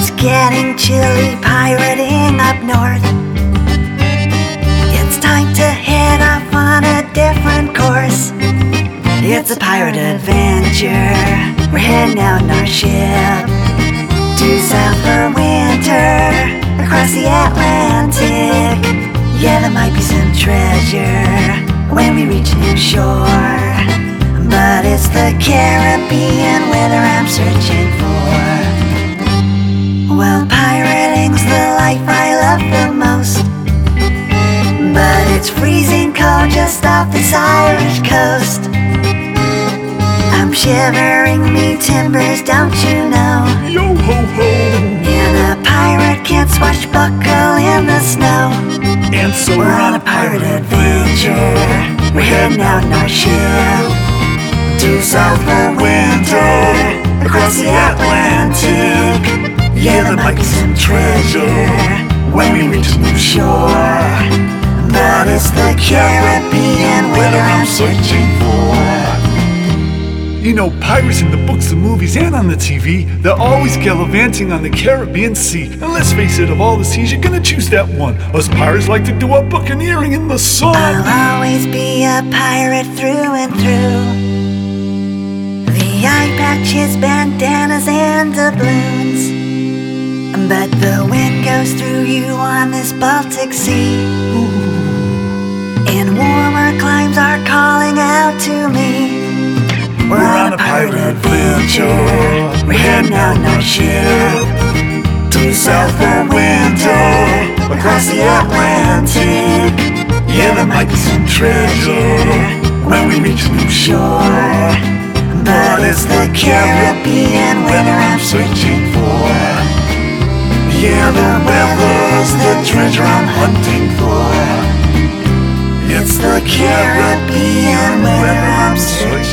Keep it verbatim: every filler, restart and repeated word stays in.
It's getting chilly pirating up north. It's time to head off on a different course. It's a pirate adventure. We're heading out in our ship due south for winter across the Atlantic. Yeah, there might be some treasure when we reach new shore, but it's the Caribbean weather I'm searching for. Well, pirating's the life I love the most, but it's freezing cold just off this Irish coast. I'm shivering me timbers, don't you know? Yo ho ho! And a pirate can't swashbuckle in the snow. And so We're on a pirate adventure. We're heading out in our ship due south for winter across the Atlantic. Yeah, there might be some treasure when we reach new shore, but it's the Caribbean weather I'm searching for. You know, pirates in the books and movies and on the T V, they're always gallivanting on the Caribbean Sea. And let's face it, of all the seas, you're gonna choose that one. Us pirates like to do our buccaneering in the sun. I'll always be a pirate through and through. The eye patches, bandanas, and doubloons, but the wind goes through you on this Baltic Sea. And warmer climes are calling out to me. We're on a pirate adventure. We're heading out in our ship due south for winter across the Atlantic. Yeah, there might be some treasure when we reach new shore, but it's the Caribbean weather I'm searching for. Yeah, the weather's the treasure I'm hunting for. It's the Caribbean weather I'm searching for.